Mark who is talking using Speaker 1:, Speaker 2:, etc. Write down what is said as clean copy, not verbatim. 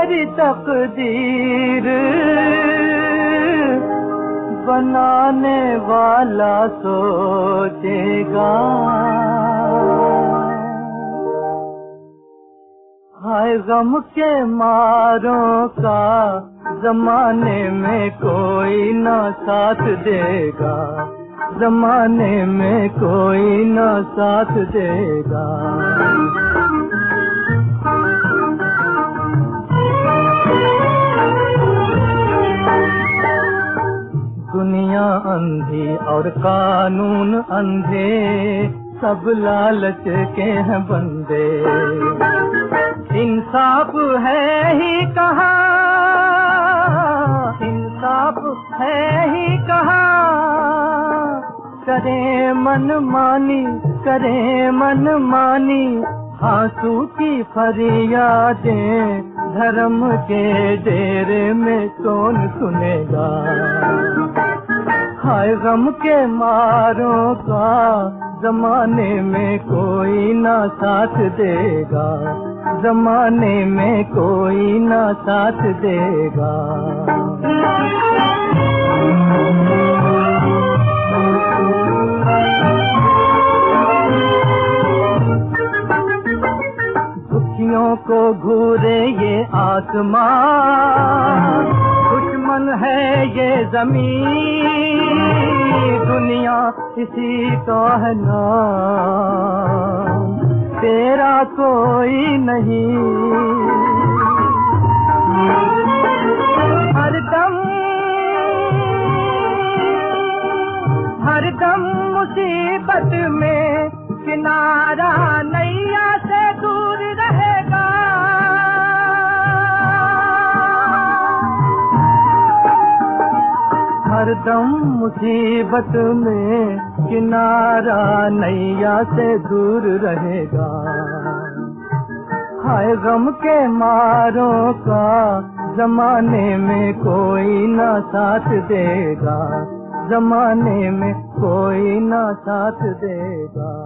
Speaker 1: तेरी तकदीर बनाने वाला सोचेगा। हाय गम के मारों का जमाने में कोई ना साथ देगा, जमाने में कोई ना साथ देगा। दुनिया अंधी और कानून अंधे, सब लालच के हैं बंदे। इंसाफ है ही कहाँ, इंसाफ है ही कहाँ। करे मन मानी, करे मन मानी, आंसू की फरियादें धर्म के डेरे में कौन सुनेगा। हाय गम के मारों का जमाने में कोई ना साथ देगा, जमाने में कोई ना साथ देगा। दुखियों को घूरे ये आसमान, दुश्मन है ये जमीन, दुनिया इसी का है नाम, तेरा कोई नहीं। हर दम मुसीबत में किनारा नैया से दूर रहेगा। हर दम मुसीबत में किनारा नैया से दूर रहेगा। हाय गम के मारों का जमाने में कोई ना साथ देगा, जमाने में कोई ना साथ देगा।